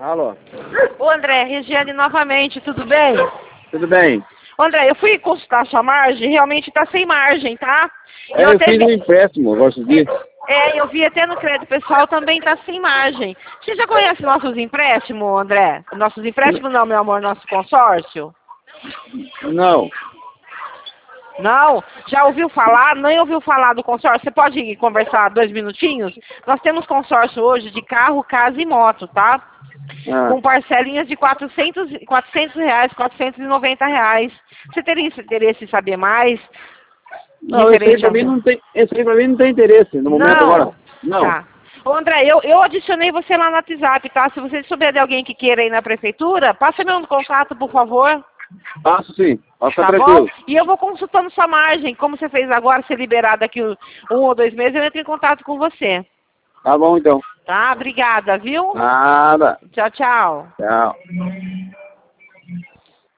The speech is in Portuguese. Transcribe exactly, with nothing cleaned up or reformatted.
Alô? Ô André, Regiane novamente, tudo bem? Tudo bem? Ô André, eu fui consultar sua margem, realmente está sem margem, tá? É, eu, eu fiz vi... um empréstimo, gosto de... É, eu vi até no crédito pessoal também está sem margem. Você já conhece nossos empréstimos, André? Nossos empréstimos não, meu amor, nosso consórcio? Não. Não? Já ouviu falar? Nem ouviu falar do consórcio? Você pode conversar dois minutinhos? Nós temos consórcio hoje de carro, casa e moto, tá? Ah. Com parcelinhas de quatrocentos, quatrocentos reais, quatrocentos e noventa reais. Você teria interesse em saber mais? Não, esse aí pra mim não tem, esse aí pra mim não tem interesse no momento não. agora. Não. Tá. Ô André, eu, eu adicionei você lá no WhatsApp, tá? Se você souber de alguém que queira ir na prefeitura, passa meu contato, por favor. Passo sim, passa tá tranquilo. Bom? E eu vou consultando sua margem. Como você fez agora, ser liberado daqui um, um ou dois meses, eu entro em contato com você. Tá bom então. Tá? Obrigada, viu? Nada. Tchau, tchau. Tchau.